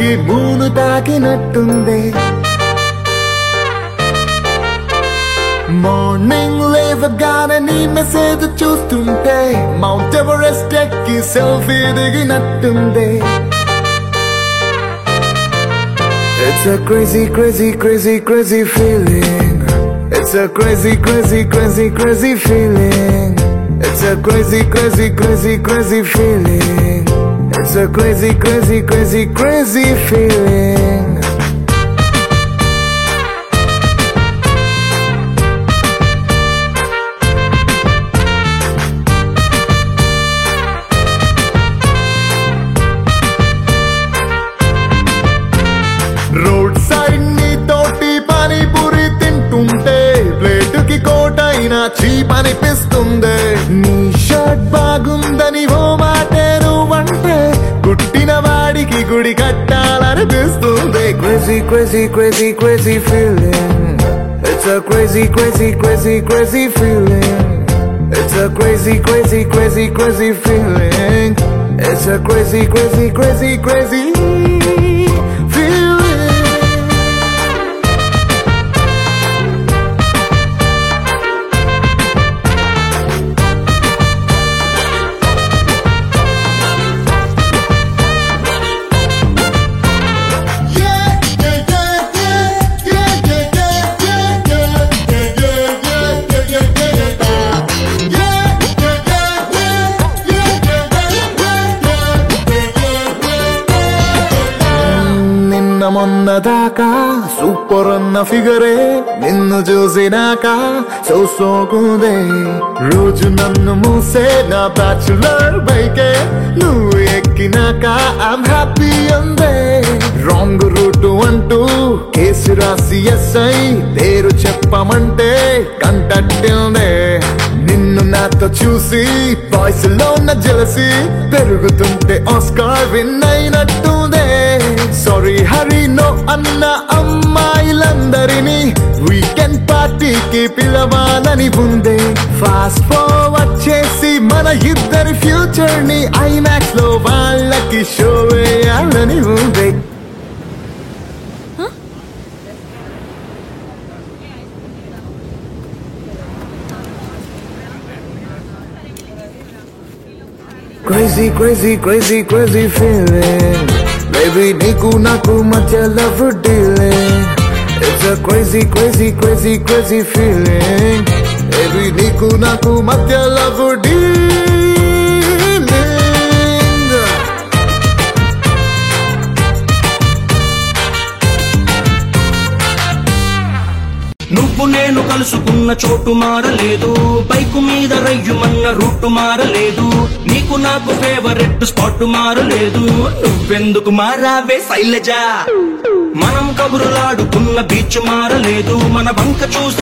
మూను తాకినట్టుంది morning లేవగానే నీ message చూస్తుంటే మౌంట్ ఎవరెస్ట్ ఎక్కి సెల్ఫీ దిగినట్టుంది It's a crazy, crazy, crazy, crazy feeling. It's a crazy, crazy, crazy, crazy feeling. It's a crazy, crazy, crazy, crazy feeling. It's a crazy, crazy, crazy, crazy feeling. Road side నీ తోటి పానీపూరి తింటుంటే ప్లేటుకి కోటైనా cheap అనిపిస్తుంది నీ shirt బాగుందని ఓ మాటే నువ్వంటే కుట్టిన వాడికి గుడి కట్టాలనిపిస్తుంది crazy crazy crazy crazy feeling it's a crazy crazy crazy crazy feeling it's a crazy crazy crazy crazy feeling it's a crazy crazy crazy crazy మొన్న దాకా సూపర్ అన్న ఫిగరే నిన్ను చూసినాక సోకుందే రోజు నన్ను మూసే నా బ్యాచులర్ బైకే నువ్వు ఎక్కినాక ఐమ్ హ్యాపీ అందే రాంగ్ రూట్ అంటూ కేసు రాసి ఎస్ఐ పేరు చెప్పమంటే కంటట్టిందే నిన్ను నాతో చూసి బాయ్స్ లో ఉన్న జెలసీ పెరుగుతుంటే ఆస్కార్ విన్ అయినట్టుందే సారీ హరి నో అన్న అమ్మాయిలందరినీ వీకెండ్ పార్టీకి పిలవాలని ఉందే ఫాస్ట్ ఫార్వర్డ్ చేసి మన ఇద్దరి ఫ్యూచర్ ని ఐమాక్స్ లో వాళ్ళకి షో వేయాలని ఉందే Crazy, crazy, crazy, crazy feeling. Baby, నీకు నాకు మధ్య love dealing. It's a crazy, crazy, crazy, crazy feeling. Baby, నీకు నాకు మధ్య love dealing. నువ్వు నేను కలుసుకున్న చోటు మారలేదు బైకు మీద రయ్యుమన్న రూటు మారలేదు నీకు నాకు ఫేవరెట్ స్పాట్ మారలేదు నువ్వెందుకు మారావే శైలజ మనం కబురులాడుకున్న బీచ్ మారలేదు మన వంక చూసి